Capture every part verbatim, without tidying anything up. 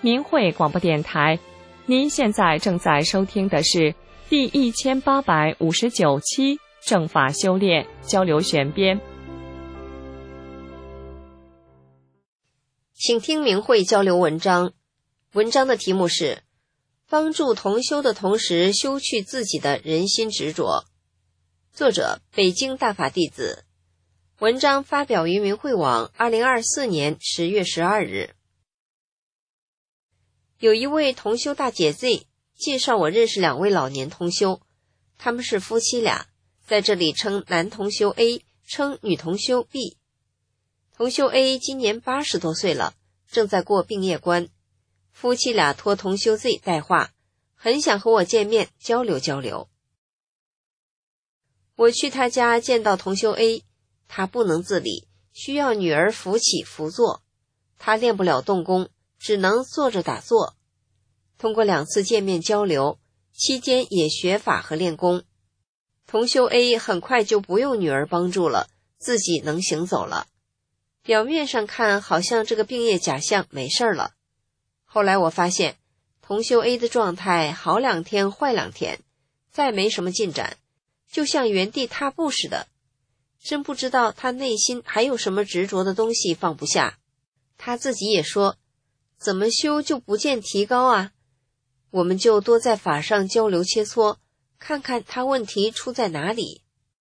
明慧广播电台。您现在正在收听的是第一千八百五十九期正法修炼交流选编。 请听明慧交流文章，文章的题目是帮助同修的同时修去自己的人心执着，作者北京大法弟子。文章发表于明慧网二零二四年十月十二日。有一位同修大姐 Z 介绍我认识两位老年同修，他们是夫妻俩，在这里称男同修 A， 称女同修 B。 同修 A 今年八十多岁了，正在过病业关，夫妻俩托同修 Z 带话，很想和我见面交流交流。我去他家见到同修 A， 他不能自理，需要女儿扶起扶坐，他练不了动功，只能坐着打坐。通过两次见面交流，期间也学法和练功。同修 A 很快就不用女儿帮助了，自己能行走了。表面上看好像这个病业假象没事了，后来我发现同修 A 的状态好两天坏两天，再没什么进展，就像原地踏步似的。真不知道他内心还有什么执着的东西放不下。他自己也说，怎么修就不见提高啊？我们就多在法上交流切磋，看看他问题出在哪里。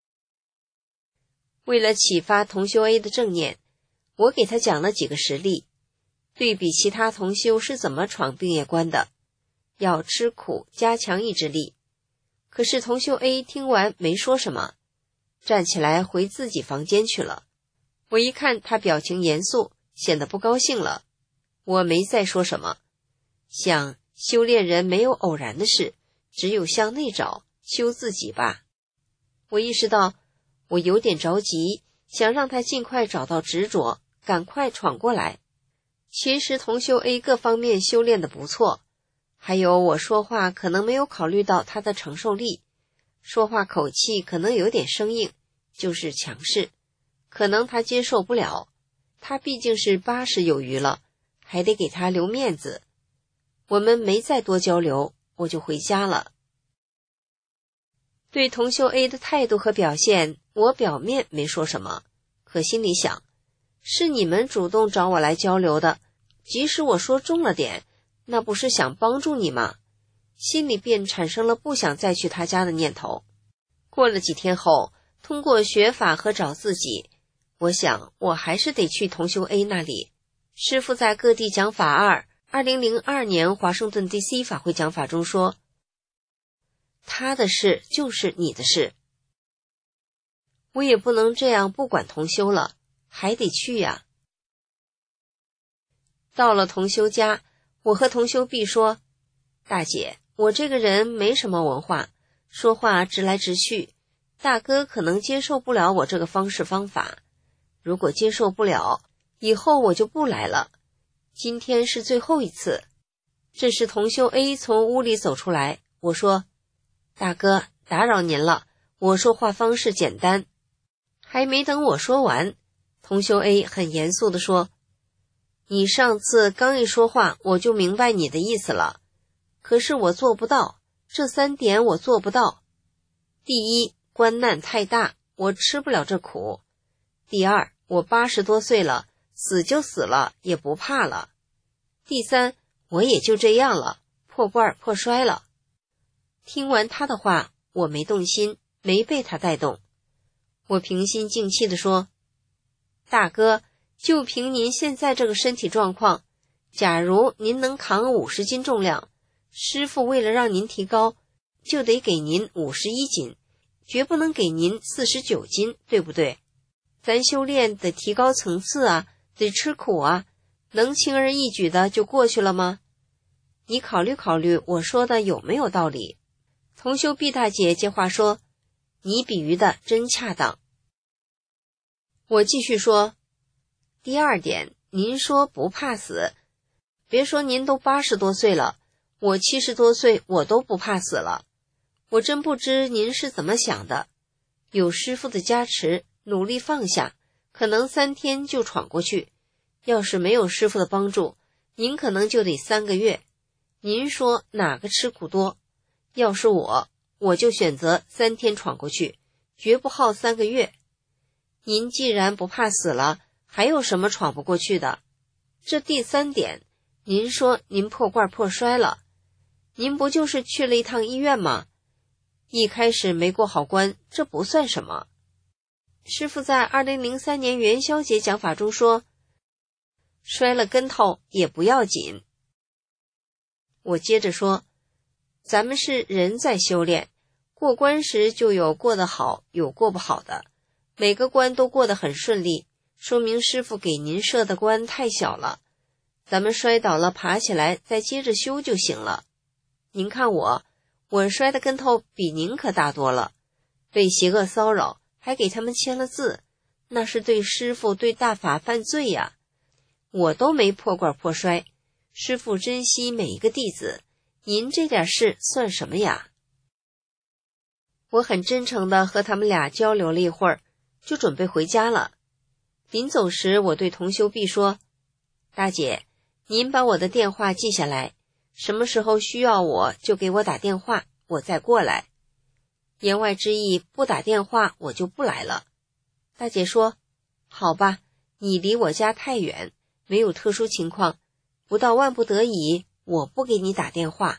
为了启发同修 A 的正念，我给他讲了几个实例，对比其他同修是怎么闯病业关的，要吃苦加强意志力。可是同修 A 听完没说什么，站起来回自己房间去了。我一看他表情严肃，显得不高兴了，我没再说什么，想修炼人没有偶然的事，只有向内找，修自己吧。我意识到我有点着急，想让他尽快找到执着，赶快闯过来。其实同修 A 各方面修炼得不错，还有我说话可能没有考虑到他的承受力，说话口气可能有点生硬，就是强势，可能他接受不了。他毕竟是八十有余了，还得给他留面子。我们没再多交流，我就回家了。对同修 A 的态度和表现，我表面没说什么，可心里想，是你们主动找我来交流的，即使我说重了点，那不是想帮助你吗？心里便产生了不想再去他家的念头。过了几天后，通过学法和找自己，我想我还是得去同修 A 那里。师父在各地讲法二二零零二年华盛顿 D C 法会讲法中说，他的事就是你的事。我也不能这样不管同修了，还得去呀。到了同修家，我和同修 B 说，大姐，我这个人没什么文化，说话直来直去，大哥可能接受不了我这个方式方法，如果接受不了，以后我就不来了。今天是最后一次。这时同修 A 从屋里走出来，我说，大哥，打扰您了，我说话方式简单。还没等我说完，同修 A 很严肃地说，你上次刚一说话，我就明白你的意思了，可是我做不到，这三点我做不到。第一，关难太大，我吃不了这苦。第二，我八十多岁了，死就死了，也不怕了。第三，我也就这样了，破罐破摔了。听完他的话，我没动心，没被他带动。我平心静气地说，大哥，就凭您现在这个身体状况，假如您能扛五十斤重量，师父为了让您提高，就得给您五十一斤，绝不能给您四十九斤，对不对？咱修炼得提高层次啊，得吃苦啊，能轻而易举的就过去了吗？你考虑考虑我说的有没有道理？同修 B 大姐接话说，你比喻的真恰当。我继续说，第二点，您说不怕死，别说您都八十多岁了，我七十多岁我都不怕死了。我真不知您是怎么想的，有师父的加持，努力放下，可能三天就闯过去，要是没有师父的帮助， 您可能就得三个月。您说哪个吃苦多？要是我，我就选择三天闯过去，绝不耗三个月。您既然不怕死了，还有什么闯不过去的？这第三点，您说您破罐破摔了，您不就是去了一趟医院吗？一开始没过好关，这不算什么。师父在二零零三年元宵节讲法中说，摔了跟头也不要紧。我接着说，咱们是人在修炼，过关时就有过得好，有过不好的，每个关都过得很顺利，说明师父给您设的关太小了，咱们摔倒了爬起来再接着修就行了。您看我，我摔的跟头比您可大多了，被邪恶骚扰，还给他们签了字，那是对师父对大法犯罪呀！我都没破罐破摔，师父珍惜每一个弟子，您这点事算什么呀？我很真诚地和他们俩交流了一会儿，就准备回家了。临走时，我对童修碧说，大姐，您把我的电话记下来，什么时候需要我就给我打电话，我再过来。言外之意，不打电话我就不来了。大姐说，好吧，你离我家太远，没有特殊情况，不到万不得已，我不给你打电话。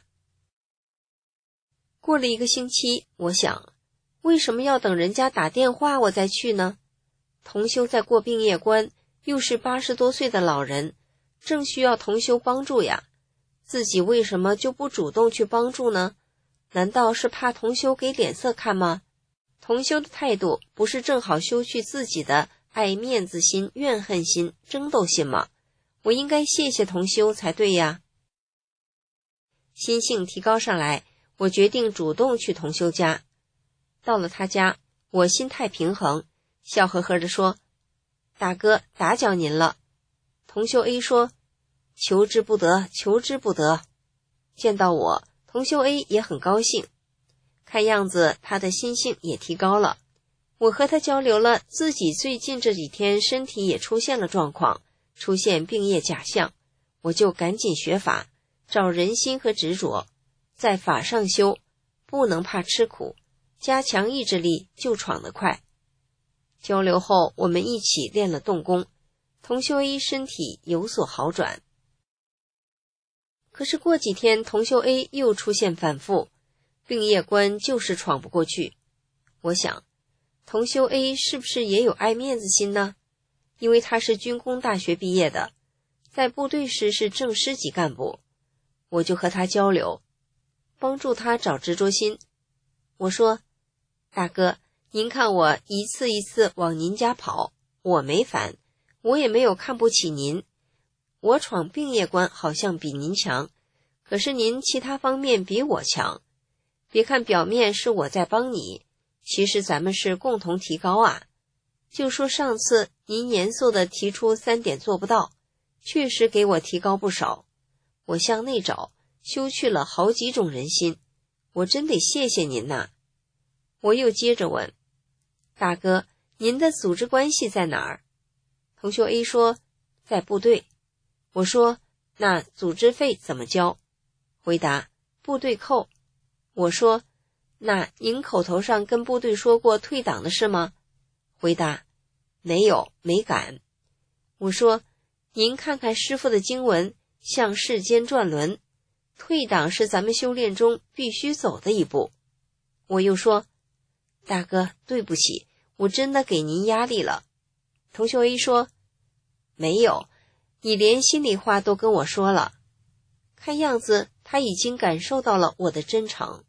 过了一个星期，我想，为什么要等人家打电话我再去呢？同修在过病业关，又是八十多岁的老人，正需要同修帮助呀，自己为什么就不主动去帮助呢？难道是怕同修给脸色看吗？同修的态度不是正好修去自己的爱面子心、怨恨心、争斗心吗？我应该谢谢同修才对呀。心性提高上来，我决定主动去同修家。到了他家，我心态平衡，笑呵呵地说，大哥打搅您了。同修 A 说，求之不得，求之不得。见到我，同修 A 也很高兴，看样子他的心性也提高了。我和他交流了自己最近这几天身体也出现了状况，出现病业假象，我就赶紧学法，找人心和执着，在法上修，不能怕吃苦，加强意志力就闯得快。交流后，我们一起练了动功，同修 A 身体有所好转。可是过几天，同修 A 又出现反复，病业关就是闯不过去。我想，同修 A 是不是也有爱面子心呢？因为他是军工大学毕业的，在部队时是正师级干部。我就和他交流，帮助他找执着心。我说，大哥，您看我一次一次往您家跑，我没烦，我也没有看不起您。我闯病业关好像比您强，可是您其他方面比我强。别看表面是我在帮你，其实咱们是共同提高啊。就说上次您严肃地提出三点做不到，确实给我提高不少。我向内找，修去了好几种人心，我真得谢谢您呐。我又接着问，大哥，您的组织关系在哪儿？同修 A 说，在部队。我说，那组织费怎么交？回答，部队扣。我说，那您口头上跟部队说过退党的事吗？回答，没有，没敢。我说，您看看师父的经文，向世间转轮，退党是咱们修炼中必须走的一步。我又说，大哥，对不起，我真的给您压力了。同修 A 说，没有，你连心里话都跟我说了。看样子他已经感受到了我的真诚。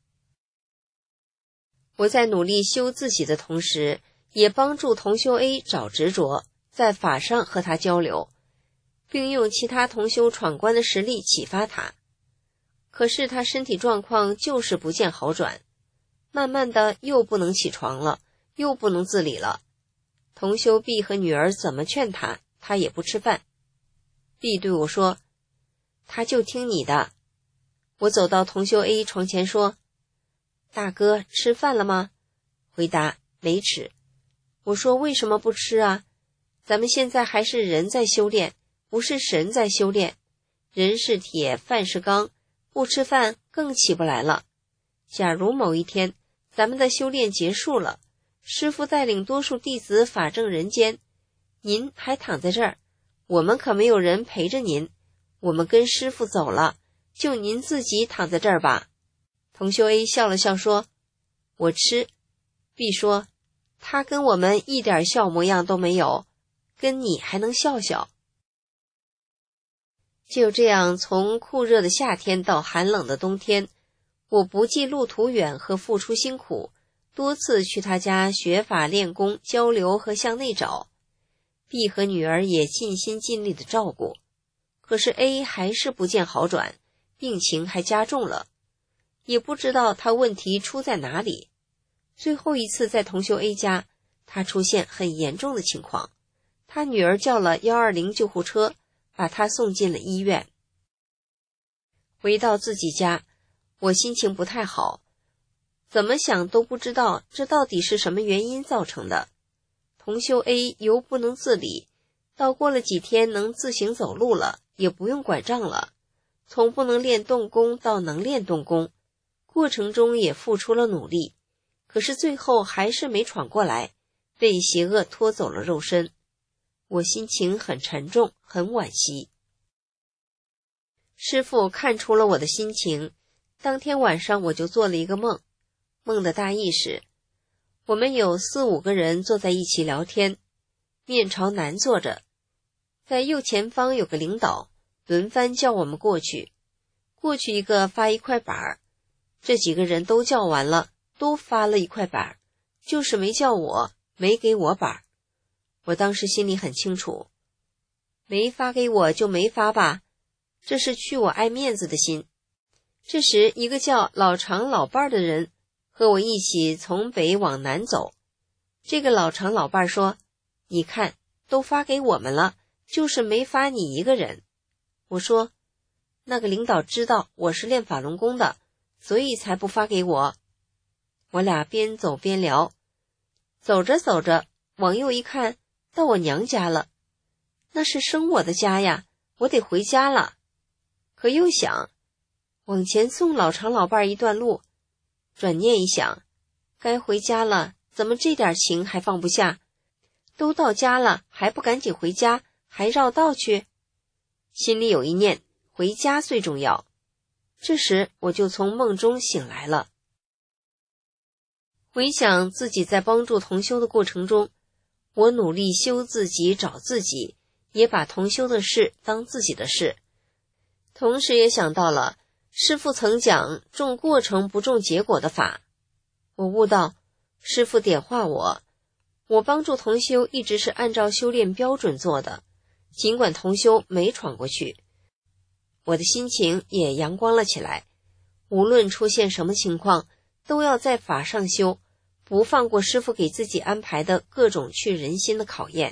我在努力修自己的同时，也帮助同修 A 找执着，在法上和他交流，并用其他同修闯关的实力启发他。可是他身体状况就是不见好转，慢慢的又不能起床了，又不能自理了。同修 B 和女儿怎么劝他，他也不吃饭。B 对我说，他就听你的。我走到同修 A 床前说，大哥，吃饭了吗？回答，没吃。我说，为什么不吃啊？咱们现在还是人在修炼，不是神在修炼。 人是铁，饭是钢，不吃饭更起不来了。假如某一天咱们的修炼结束了，师父带领多数弟子法正人间，您还躺在这儿，我们可没有人陪着您，我们跟师父走了，就您自己躺在这儿吧。同修 A 笑了笑说，我吃。 B 说，他跟我们一点笑模样都没有，跟你还能笑笑。就这样，从酷热的夏天到寒冷的冬天，我不计路途远和付出辛苦，多次去他家学法练功交流和向内找。 B 和女儿也尽心尽力的照顾，可是 A 还是不见好转，病情还加重了，也不知道他问题出在哪里。最后一次在同修 A 家，他出现很严重的情况，他女儿叫了一二零救护车，把他送进了医院。回到自己家，我心情不太好，怎么想都不知道这到底是什么原因造成的。同修 A 由不能自理，到过了几天能自行走路了，也不用拐杖了，从不能练动功到能练动功，过程中也付出了努力，可是最后还是没闯过来，被邪恶拖走了肉身。我心情很沉重，很惋惜。师父看出了我的心情，当天晚上我就做了一个梦，梦的大意是，我们有四五个人坐在一起聊天，面朝南坐着，在右前方有个领导，轮番叫我们过去，过去一个发一块板，这几个人都叫完了，都发了一块板，就是没叫我，没给我板。我当时心里很清楚，没发给我就没发吧，这是去我爱面子的心。这时一个叫老长老伴的人和我一起从北往南走，这个老长老伴说，你看都发给我们了，就是没发你一个人。我说，那个领导知道我是练法轮功的，所以才不发给我。我俩边走边聊，走着走着往右一看，到我娘家了，那是生我的家呀，我得回家了。可又想往前送老长老伴一段路，转念一想，该回家了，怎么这点情还放不下？都到家了还不赶紧回家，还绕道去？心里有一念，回家最重要。这时我就从梦中醒来了。回想自己在帮助同修的过程中，我努力修自己找自己，也把同修的事当自己的事，同时也想到了师父曾讲重过程不重结果的法。我悟到师父点化我，我帮助同修一直是按照修炼标准做的，尽管同修没闯过去，我的心情也阳光了起来，无论出现什么情况，都要在法上修，不放过师父给自己安排的各种去人心的考验。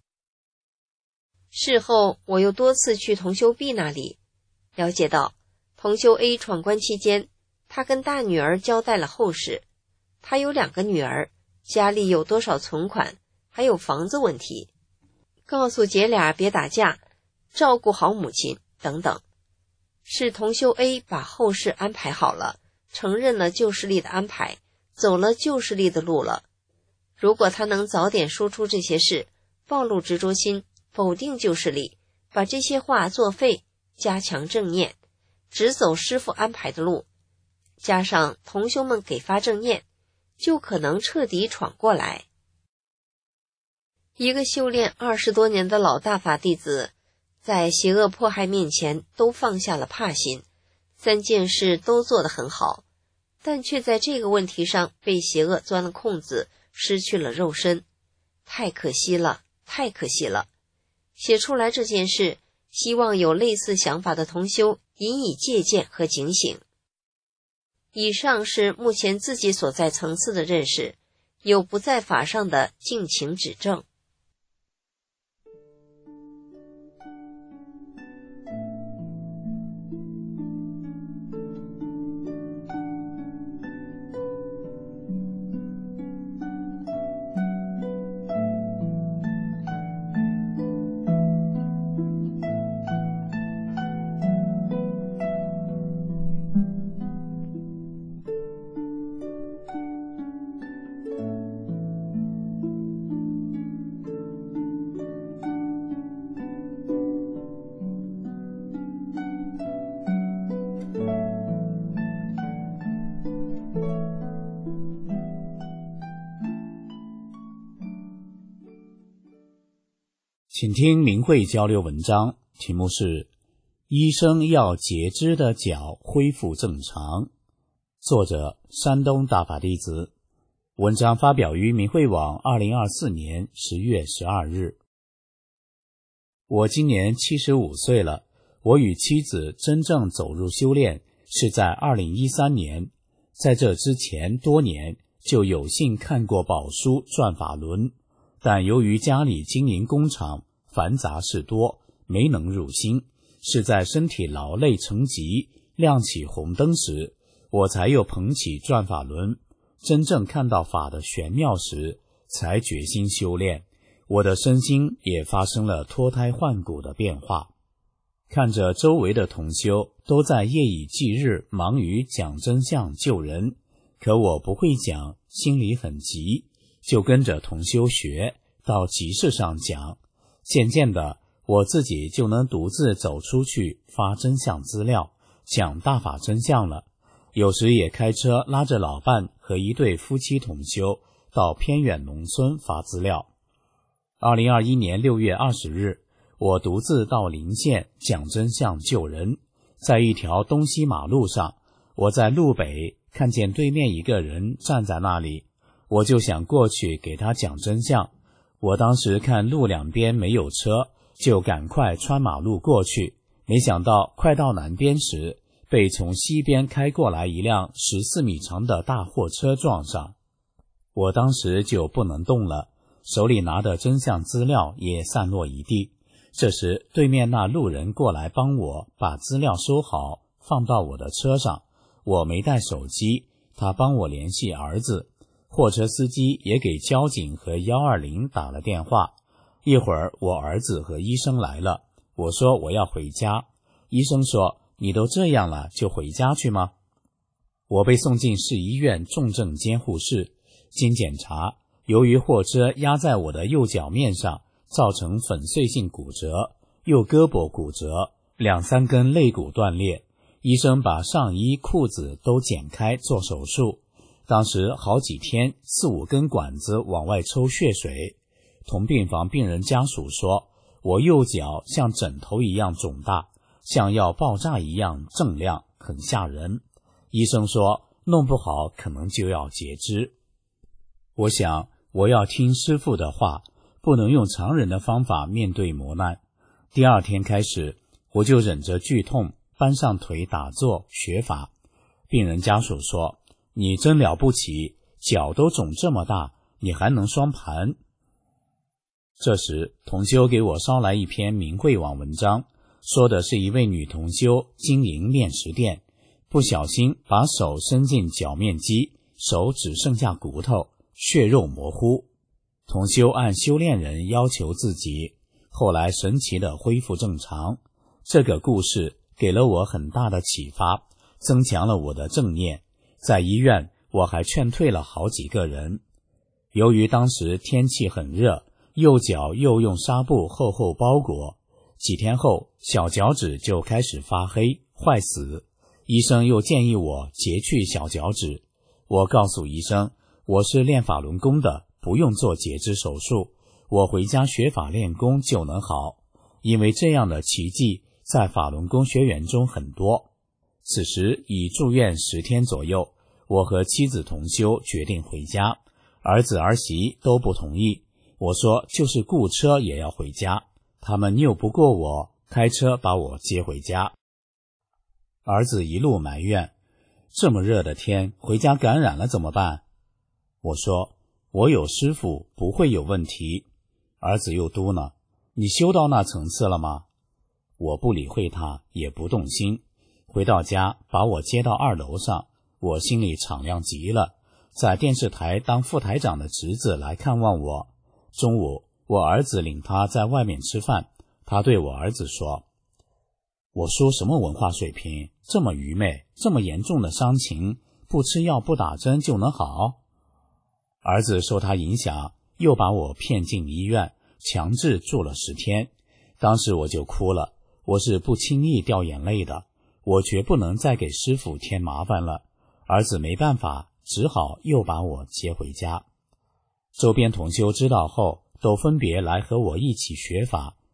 事后我又多次去同修 B 那里，了解到同修 A 闯关期间，他跟大女儿交代了后事，他有两个女儿，家里有多少存款，还有房子问题，告诉姐俩别打架，照顾好母亲等等。是同修 A 把后事安排好了，承认了旧势力的安排，走了旧势力的路了。如果他能早点说出这些事，暴露执着心，否定旧势力，把这些话作废，加强正念，只走师父安排的路，加上同修们给发正念，就可能彻底闯过来。一个修炼二十多年的老大法弟子，在邪恶迫害面前都放下了怕心，三件事都做得很好，但却在这个问题上被邪恶钻了空子，失去了肉身，太可惜了，太可惜了。写出来这件事，希望有类似想法的同修引以借鉴和警醒。以上是目前自己所在层次的认识，有不在法上的敬请指正。 请听明慧交流文章，题目是医生要截肢的脚恢复正常，作者山东大法弟子。文章发表于明慧网二零二四年十月十二日。我今年七十五岁了，我与妻子真正走入修炼是在二零一三年，在这之前多年就有幸看过宝书转法轮，但由于家里经营工厂，繁杂事多，没能入心，是在身体劳累成疾，亮起红灯时，我才又捧起转法轮，真正看到法的玄妙时，才决心修炼。我的身心也发生了脱胎换骨的变化。看着周围的同修都在夜以继日忙于讲真相救人，可我不会讲，心里很急，就跟着同修学，到集市上讲。渐渐的，我自己就能独自走出去发真相资料，讲大法真相了。有时也开车拉着老伴和一对夫妻同修到偏远农村发资料。二零二一年六月二十日，我独自到临县讲真相救人。在一条东西马路上，我在路北看见对面一个人站在那里，我就想过去给他讲真相。我当时看路两边没有车，就赶快穿马路过去，没想到快到南边时，被从西边开过来一辆十四米长的大货车撞上。我当时就不能动了，手里拿的真相资料也散落一地。这时对面那路人过来帮我把资料收好，放到我的车上。我没带手机，他帮我联系儿子。货车司机也给交警和一二零打了电话。一会儿我儿子和医生来了，我说我要回家。医生说，你都这样了，就回家去吗？我被送进市医院重症监护室，经检查，由于货车压在我的右脚面上，造成粉碎性骨折，右胳膊骨折，两三根肋骨断裂。医生把上衣裤子都剪开做手术，当时好几天，四五根管子往外抽血水。同病房病人家属说，我右脚像枕头一样肿大，像要爆炸一样锃亮，很吓人。医生说，弄不好可能就要截肢。我想，我要听师父的话，不能用常人的方法面对磨难。第二天开始，我就忍着剧痛，搬上腿打坐学法。病人家属说，你真了不起，脚都肿这么大，你还能双盘。这时同修给我捎来一篇明慧网文章，说的是一位女同修经营面食店，不小心把手伸进脚面肌，手只剩下骨头，血肉模糊。同修按修炼人要求自己，后来神奇地恢复正常。这个故事给了我很大的启发，增强了我的正念。在医院，我还劝退了好几个人。由于当时天气很热，右脚又用纱布厚厚包裹，几天后小脚趾就开始发黑坏死。医生又建议我截去小脚趾。我告诉医生，我是练法轮功的，不用做截肢手术，我回家学法练功就能好。因为这样的奇迹在法轮功学员中很多。此时已住院十天左右，我和妻子同修决定回家，儿子儿媳都不同意。我说就是雇车也要回家，他们拗不过我，开车把我接回家。儿子一路埋怨，这么热的天，回家感染了怎么办？我说我有师父，不会有问题。儿子又嘟囔，你修到那层次了吗？我不理会他，也不动心。回到家把我接到二楼上，我心里敞亮极了。在电视台当副台长的侄子来看望我。中午我儿子领他在外面吃饭，他对我儿子说，我说什么文化水平，这么愚昧，这么严重的伤情，不吃药不打针就能好？儿子受他影响，又把我骗进医院，强制住了十天。当时我就哭了，我是不轻易掉眼泪的，我绝不能再给师父添麻烦了。儿子没办法，只好又把我接回家。周边同修知道后，都分别来和我一起学法。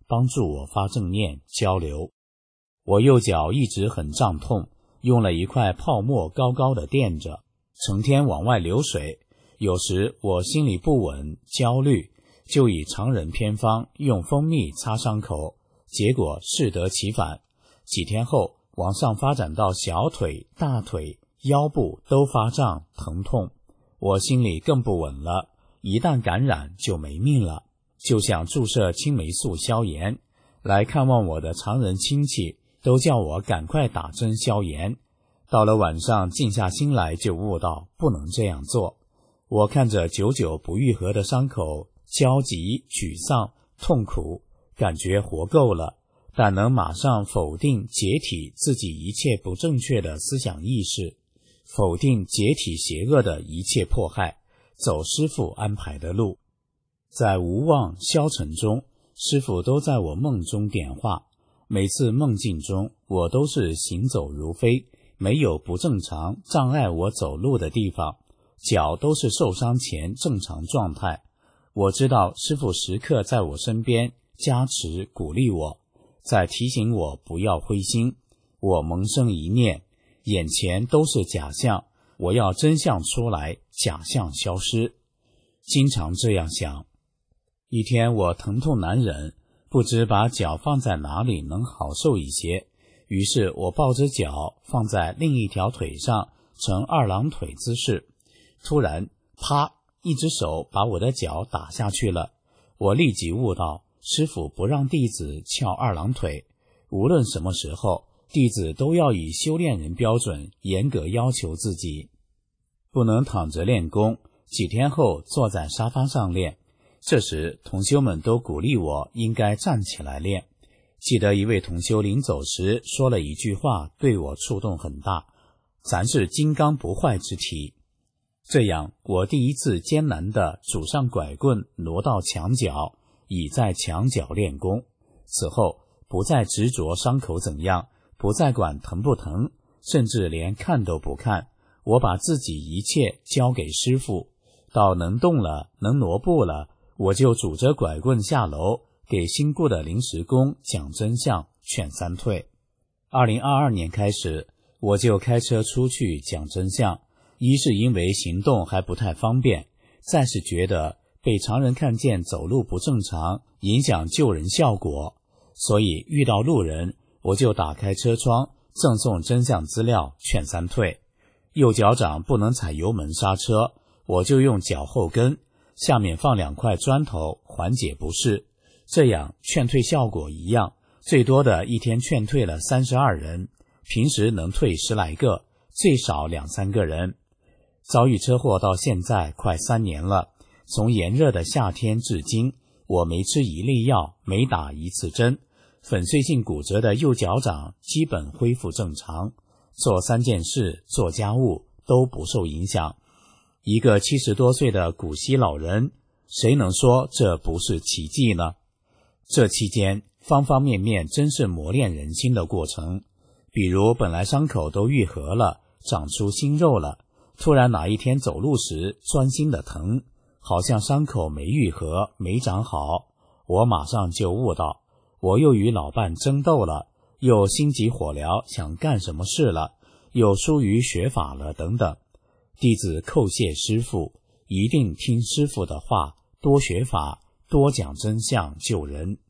帮助我发正念交流。我右脚一直很胀痛，用了一块泡沫高高的垫着，成天往外流水。有时我心里不稳焦虑，就以常人偏方用蜂蜜擦伤口，结果适得其反。几天后，往上发展到小腿、大腿、腰部都发胀疼痛，我心里更不稳了，一旦感染就没命了，就想注射青霉素消炎。来看望我的常人亲戚都叫我赶快打针消炎。到了晚上静下心来，就悟到不能这样做。我看着久久不愈合的伤口，焦急、沮丧、痛苦，感觉活够了，但能马上否定解体自己一切不正确的思想意识，否定解体邪恶的一切迫害，走师父安排的路。在无望消沉中，师父都在我梦中点化，每次梦境中我都是行走如飞，没有不正常障碍我走路的地方，脚都是受伤前正常状态。我知道师父时刻在我身边加持鼓励我，在提醒我不要灰心。我萌生一念，眼前都是假象，我要真相出来，假象消失。经常这样想。一天我疼痛难忍，不知把脚放在哪里能好受一些，于是我抱着脚放在另一条腿上，呈二郎腿姿势。突然啪，一只手把我的脚打下去了。我立即悟到，师父不让弟子翘二郎腿，无论什么时候，弟子都要以修炼人标准严格要求自己，不能躺着练功，几天后坐在沙发上练。这时同修们都鼓励我应该站起来练。记得一位同修临走时说了一句话，对我触动很大，咱是金刚不坏之体。这样我第一次艰难地拄上拐棍挪到墙角，倚在墙角练功。此后不再执着伤口怎样，不再管疼不疼，甚至连看都不看，我把自己一切交给师父。到能动了，能挪步了，我就拄着拐棍下楼，给新雇的临时工讲真相，劝三退。二零二二年开始，我就开车出去讲真相，一是因为行动还不太方便，再是觉得被常人看见走路不正常，影响救人效果，所以遇到路人，我就打开车窗，赠送真相资料，劝三退。右脚掌不能踩油门刹车，我就用脚后跟下面放两块砖头缓解不适，这样劝退效果一样，最多的一天劝退了三十二人，平时能退十来个，最少两三个人。遭遇车祸到现在快三年了，从炎热的夏天至今，我没吃一粒药，没打一次针，粉碎性骨折的右脚掌基本恢复正常，做三件事，做家务都不受影响。一个七十多岁的古稀老人，谁能说这不是奇迹呢？这期间方方面面真是磨练人心的过程。比如本来伤口都愈合了，长出新肉了，突然哪一天走路时钻心的疼，好像伤口没愈合，没长好。我马上就悟到，我又与老伴争斗了，又心急火燎想干什么事了，又疏于学法了等等。弟子叩谢师父，一定听师父的话，多学法，多讲真相救人。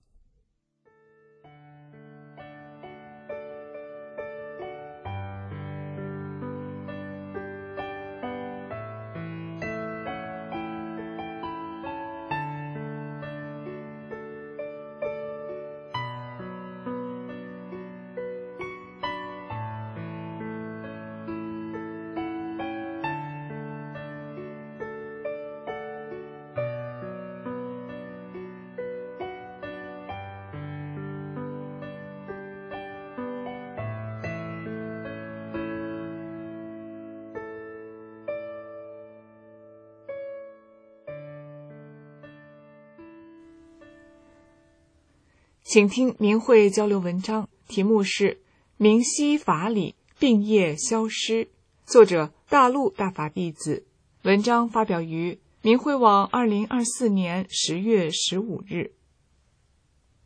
请听明慧交流文章，题目是明晰法理，病业消失，作者大陆大法弟子。文章发表于明慧网二零二四年十月十五日。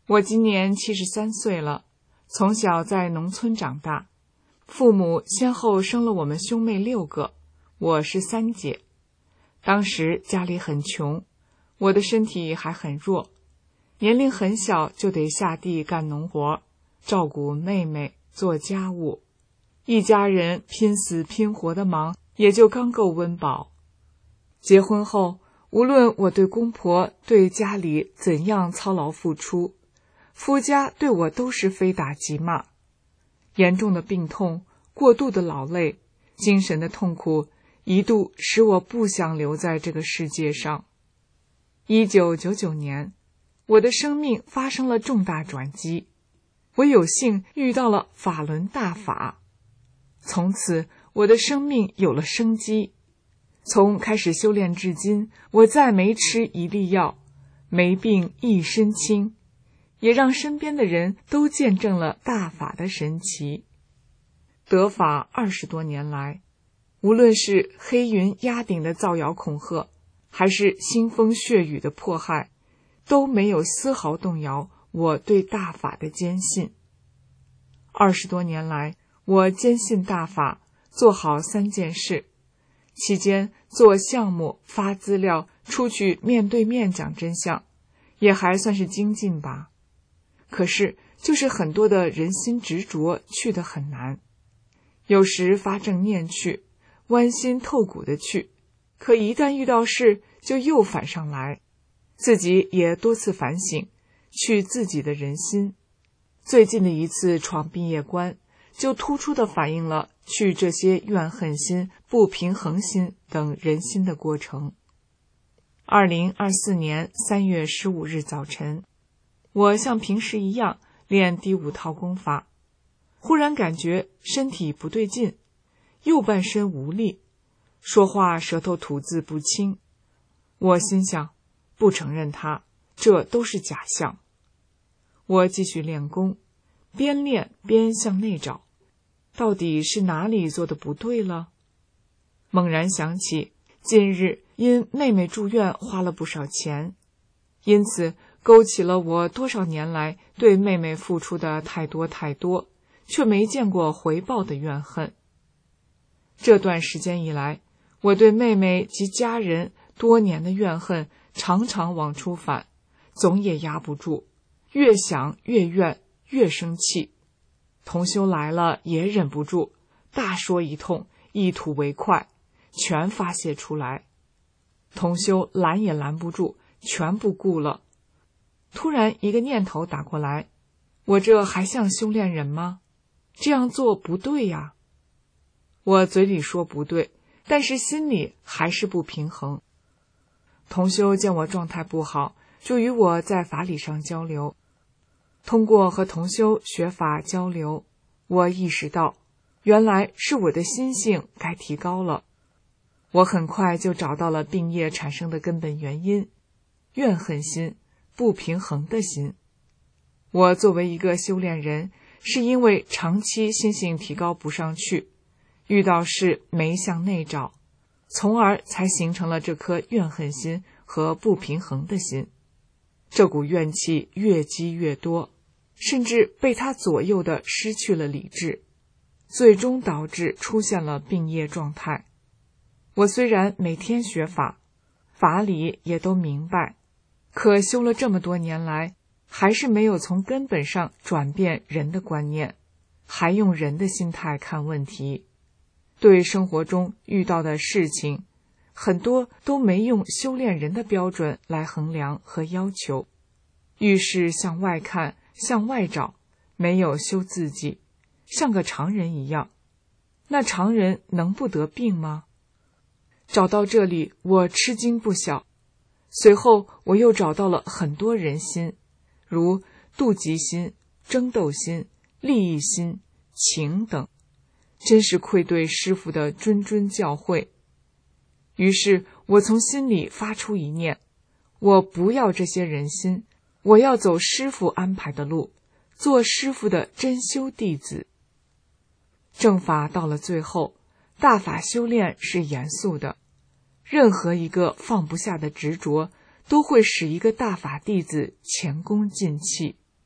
我今年七十三岁了，从小在农村长大，父母先后生了我们兄妹六个，我是三姐。当时家里很穷，我的身体还很弱，年龄很小就得下地干农活，照顾妹妹，做家务，一家人拼死拼活的忙，也就刚够温饱。结婚后，无论我对公婆对家里怎样操劳付出，夫家对我都是非打即骂。严重的病痛，过度的劳累，精神的痛苦，一度使我不想留在这个世界上。一九九九年，我的生命发生了重大转机，我有幸遇到了法轮大法，从此我的生命有了生机。从开始修炼至今，我再没吃一粒药，没病一身轻，也让身边的人都见证了大法的神奇。得法二十多年来，无论是黑云压顶的造谣恐吓，还是腥风血雨的迫害，都没有丝毫动摇我对大法的坚信。二十多年来，我坚信大法，做好三件事。期间做项目、发资料、出去面对面讲真相，也还算是精进吧。可是就是很多的人心执着去得很难，有时发正念去，剜心透骨的去，可一旦遇到事就又反上来。自己也多次反省，去自己的人心。最近的一次闯毕业关，就突出地反映了去这些怨恨心、不平衡心等人心的过程。二零二四年三月十五日早晨，我像平时一样练第五套功法，忽然感觉身体不对劲，右半身无力，说话舌头吐字不清。我心想，不承认它，这都是假象。我继续练功，边练边向内找，到底是哪里做的不对了？猛然想起，近日因妹妹住院花了不少钱，因此勾起了我多少年来对妹妹付出的太多太多，却没见过回报的怨恨。这段时间以来，我对妹妹及家人多年的怨恨常常往出反，总也压不住，越想越怨，越生气。同修来了也忍不住，大说一通，一吐为快，全发泄出来。同修拦也拦不住，全不顾了。突然一个念头打过来，我这还像修炼人吗？这样做不对呀。我嘴里说不对，但是心里还是不平衡。同修见我状态不好，就与我在法理上交流。通过和同修学法交流，我意识到，原来是我的心性该提高了。我很快就找到了病业产生的根本原因，怨恨心，不平衡的心。我作为一个修炼人，是因为长期心性提高不上去，遇到事没向内找，从而才形成了这颗怨恨心和不平衡的心。这股怨气越积越多，甚至被它左右的失去了理智，最终导致出现了病业状态。我虽然每天学法，法理也都明白，可修了这么多年来，还是没有从根本上转变人的观念，还用人的心态看问题。对生活中遇到的事情，很多都没用修炼人的标准来衡量和要求，遇事向外看，向外找，没有修自己，像个常人一样。那常人能不得病吗？找到这里，我吃惊不小。随后我又找到了很多人心，如妒忌心、争斗心、利益心、情等，真是愧对师父的谆谆教诲。于是我从心里发出一念，我不要这些人心，我要走师父安排的路，做师父的真修弟子。正法到了最后，大法修炼是严肃的，任何一个放不下的执着，都会使一个大法弟子前功尽弃。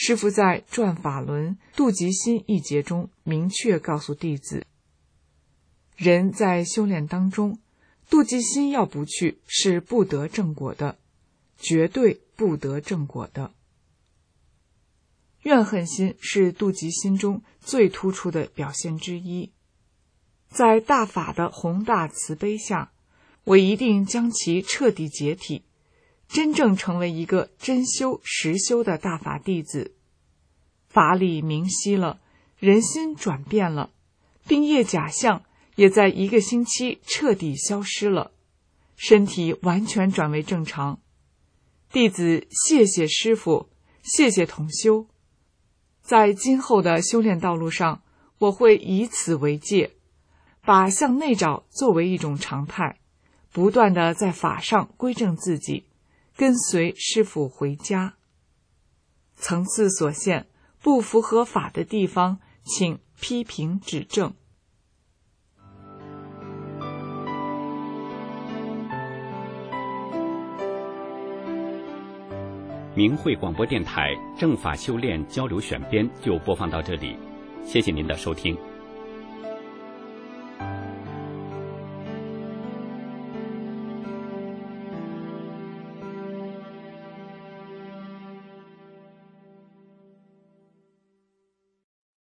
师父在《转法轮度极心》一节中明确告诉弟子，人在修炼当中，妒忌心要不去，是不得正果的，绝对不得正果的。怨恨心是妒忌心中最突出的表现之一。在大法的宏大慈悲下，我一定将其彻底解体，真正成为一个真修实修的大法弟子。法理明晰了，人心转变了，病业假象也在一个星期彻底消失了，身体完全转为正常。弟子谢谢师父，谢谢同修。在今后的修炼道路上，我会以此为戒，把向内找作为一种常态，不断地在法上归正自己，跟随师父回家。层次所限，不符合法的地方，请批评指正。 明慧广播电台正法修炼交流选编就播放到这里，谢谢您的收听。